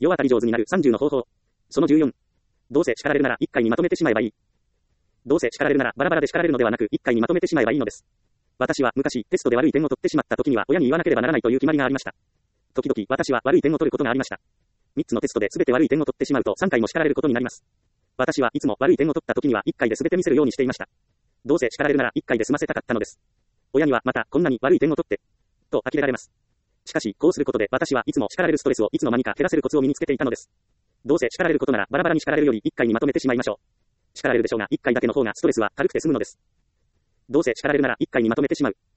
世渡り上手になる30の方法。その14。どうせ叱られるなら1回にまとめてしまえばいい。どうせ叱られるならバラバラで叱られるのではなく1回にまとめてしまえばいいのです。私は昔テストで悪い点を取ってしまった時には親に言わなければならないという決まりがありました。時々私は悪い点を取ることがありました。3つのテストで全て悪い点を取ってしまうと3回も叱られることになります。私はいつも悪い点を取った時には1回で全て見せるようにしていました。どうせ叱られるなら1回で済ませたかったのです。親にはまたこんなに悪い点を取って、と呆れられます。しかしこうすることで私はいつも叱られるストレスをいつの間にか減らせるコツを身につけていたのです。どうせ叱られることならバラバラに叱られるより1回にまとめてしまいましょう。叱られるでしょうが1回だけの方がストレスは軽くて済むのです。どうせ叱られるなら1回にまとめてしまう。